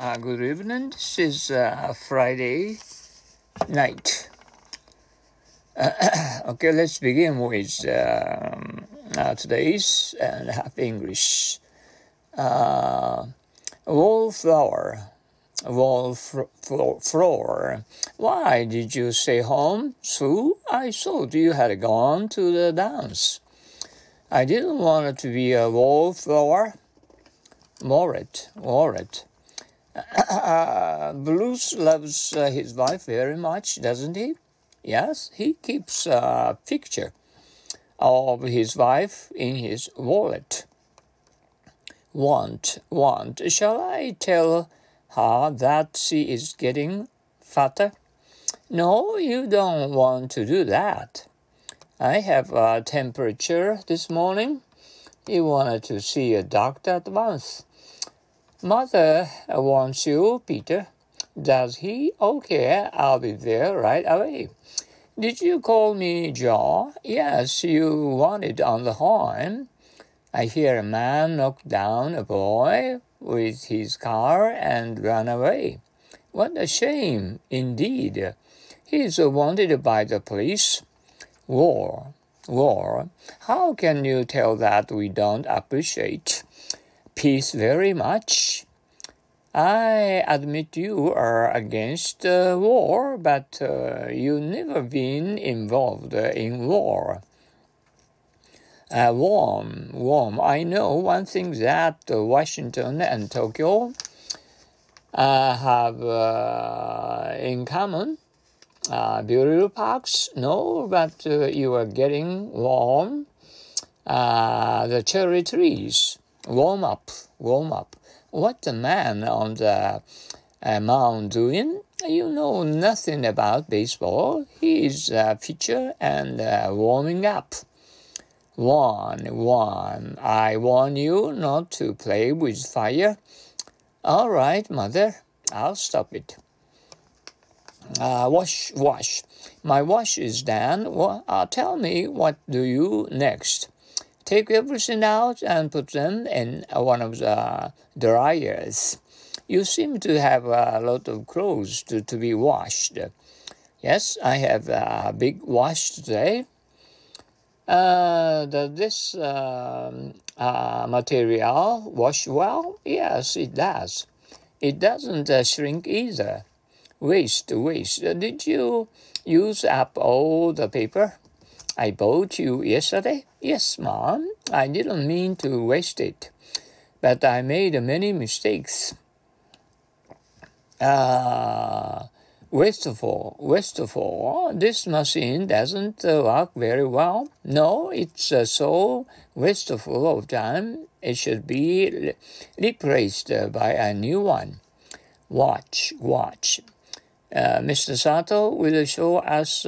Good evening. This is Friday night. Okay, let's begin with today's and half English. Wallflower. Wallflower. Why did you stay home, Sue? I thought you had gone to the dance. I didn't want it to be a wallflower. Moret. Bruce loves his wife very much, doesn't he? Yes, he keeps a picture of his wife in his wallet. Want. Shall I tell her that she is getting fatter? No, you don't want to do that. I have a temperature this morning. He wanted to see a doctor at once. Mother wants you, Peter. Does he? Okay, I'll be there right away. Did you call me Joe? Yes, you wanted on the horn. I hear a man knock down a boy with his car and run away. What a shame, indeed. He's wanted by the police. War. How can you tell that we don't appreciate peace very much? I admit you are against war, but you've never been involved in war. Warm. I know one thing that Washington and Tokyo have in common. Beautiful parks? No, but you are getting warm. The cherry trees. Warm up. What the man on the mound doing? You know nothing about baseball. He is a pitcher and warming up. Warn. I warn you not to play with fire. All right, Mother. I'll stop it. Wash. My wash is done. Tell me, what do you next? Take everything out and put them in one of the dryers. You seem to have a lot of clothes to be washed. Yes, I have a big wash today. Does this material wash well? Yes, it does. It doesn't shrink either. Waste. Did you use up all the paper I bought you yesterday? Yes, Mom. I didn't mean to waste it, but I made many mistakes. Wasteful. This machine doesn't work very well. No, it's so wasteful of time. It should be replaced by a new one. Watch. Mr. Sato will show us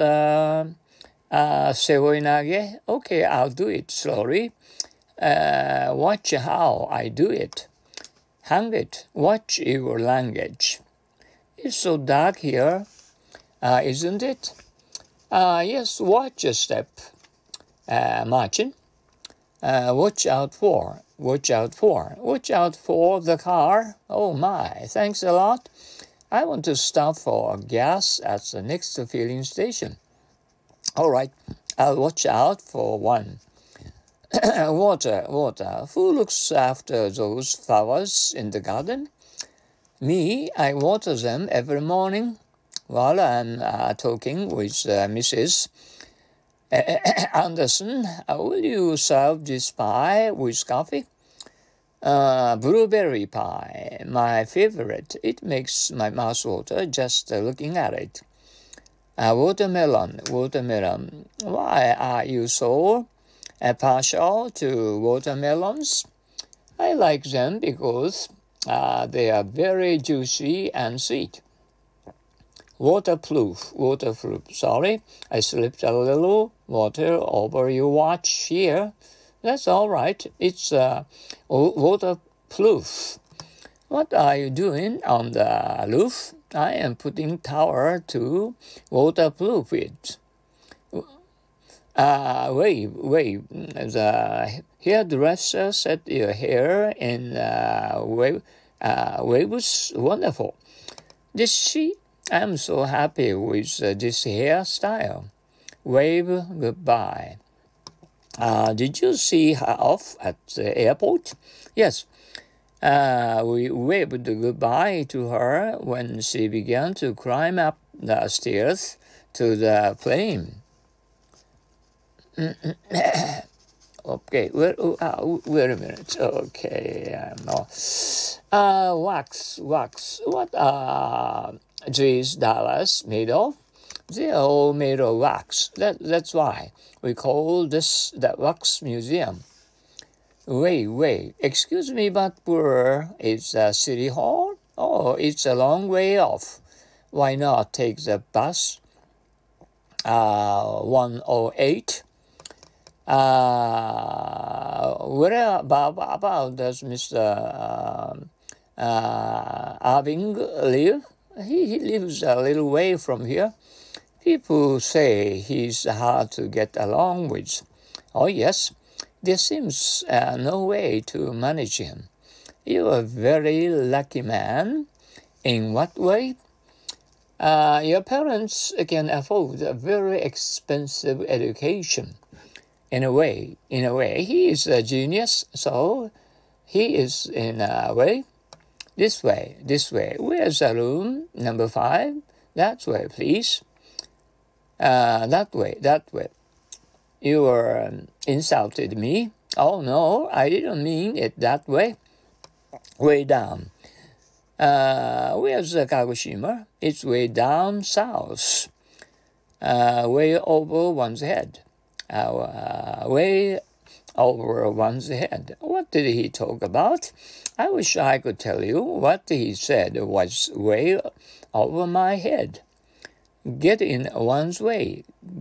seoinage. Okay, I'll do it slowly. Watch how I do it. Hang it. Watch your language. It's so dark here, isn't it? Yes, watch a step. Marching. Watch out for the car. Oh my, thanks a lot. I want to stop for gas at the next filling station. All right, I'll watch out for one. Water. Who looks after those flowers in the garden? Me, I water them every morning while I'm talking with Mrs. Anderson. Will you serve this pie with coffee? Blueberry pie, my favorite. It makes my mouth water just looking at it. Watermelon. Why are you so partial to watermelons? I like them because they are very juicy and sweet. Waterproof. Sorry, I slipped a little water over your watch here. That's all right. It's waterproof. What are you doing on the roof? I am putting towel to waterproof it. Wait. The hairdresser set your hair in Wave was wonderful. Did she? I'm so happy with this hairstyle. Wave goodbye. Did you see her off at the airport? Yes. We waved goodbye to her when she began to climb up the stairs to the plane. Okay, wait a minute. Okay, wax. What are these dollars made of? They're all made of wax. That's why we call this the wax museum. Wait. Excuse me, but where is the city hall? Oh, it's a long way off. Why not take the bus? 108. Where about does Mr. Irving live? He lives a little way from here. People say he's hard to get along with. Oh, yes. There seems no way to manage him. You're a very lucky man. In what way? Your parents can afford a very expensive education. In a way, he is a genius, so he is in a way. This way. Where's the room? Number 5? That way, please. That way. You insulted me. Oh, no, I didn't mean it that way. Way down. Where's Kagoshima? It's way down south. Way over one's head. Way over one's head. What did he talk about? I wish I could tell you. What he said was way over my head. Get in one's way.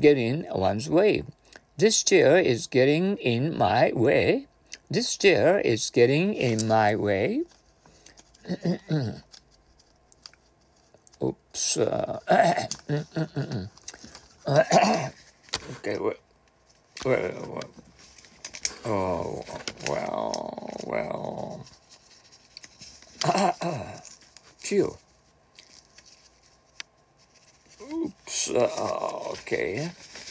This chair is getting in my way. Oops. Okay, well. Oh, well. Phew. Oops. Okay.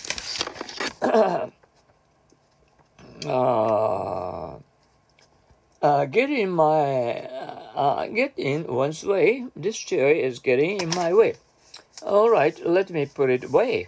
Get in one's way. This chair is getting in my way. All right, let me put it away.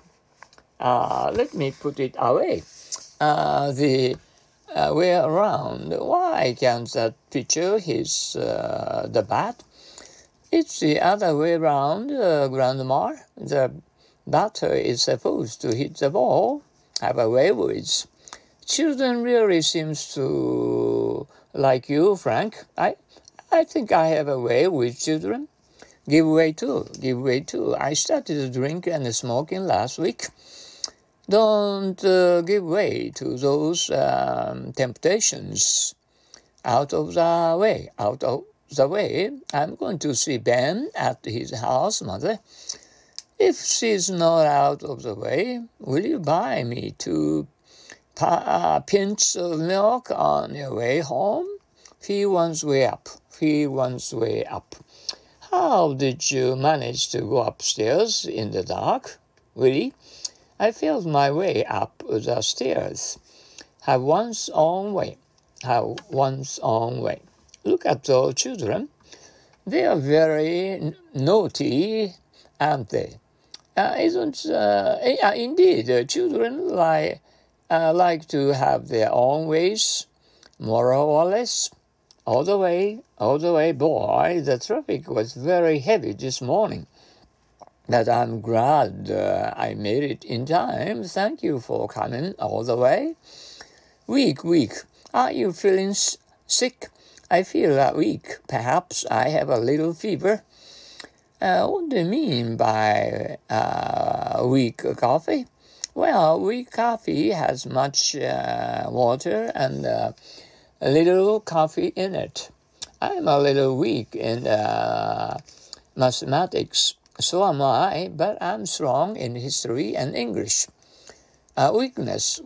The way around. Why can't that pitcher hit the bat? It's the other way around, Grandma. The batter is supposed to hit the ball. Have a way with. Children really seems to like you, Frank. I think I have a way with children. Give way too. I started drinking and smoking last week. Don't give way to those temptations. Out of the way. I'm going to see Ben at his house, Mother. If she's not out of the way, will you buy me 2 pints of milk on your way home? Feel one's way up. How did you manage to go upstairs in the dark? Really? I felt my way up the stairs. Have one's own way. Look at those children. They are very naughty, aren't they? Indeed, children like to have their own ways, more or less. All the way, boy, the traffic was very heavy this morning. But I'm glad I made it in time. Thank you for coming all the way. Weak. Are you feeling sick? I feel weak. Perhaps I have a little fever. What do you mean by weak coffee? Well, weak coffee has much water and a little coffee in it. I'm a little weak in mathematics. So am I, but I'm strong in history and English. Weakness.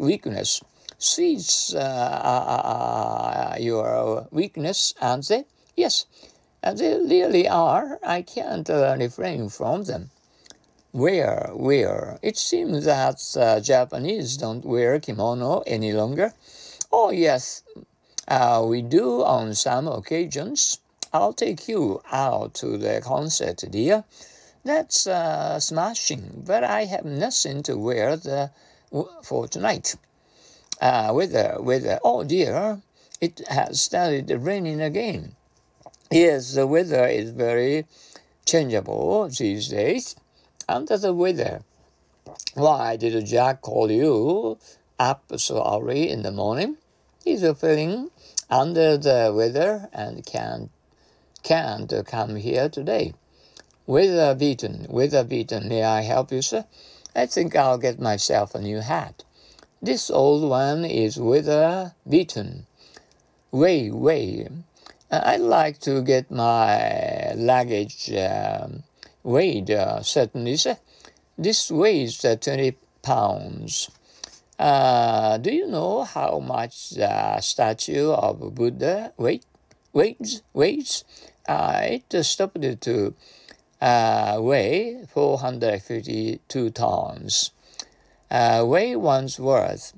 Seeds are your weakness, aren't they? Yes. They really are. I can't refrain from them. Where? It seems that Japanese don't wear kimono any longer. Oh, yes, we do on some occasions. I'll take you out to the concert, dear. That's smashing, but I have nothing to wear for tonight. Weather. Oh, dear, it has started raining again. Yes, the weather is very changeable these days. Under the weather. Why did Jack call you up so early in the morning? He's feeling under the weather and can't come here today. Weather beaten. May I help you, sir? I think I'll get myself a new hat. This old one is weather beaten. Weigh. I'd like to get my luggage weighed, certainly, sir. This weighs 20 pounds. Do you know how much the statue of Buddha weighs? It stopped to weigh 452 tons. Weigh one's worth.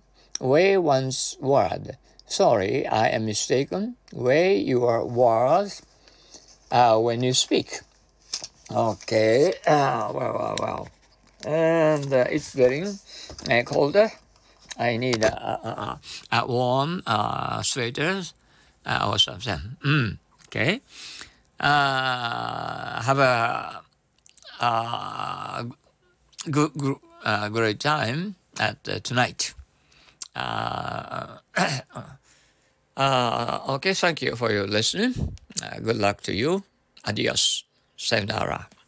Sorry, I am mistaken. Weigh your words when you speak. Okay, well. And it's getting colder. I need a warm sweater or something. Okay. Have a great time at tonight. Okay, thank you for your listening. Good luck to you. Adios. Sayonara.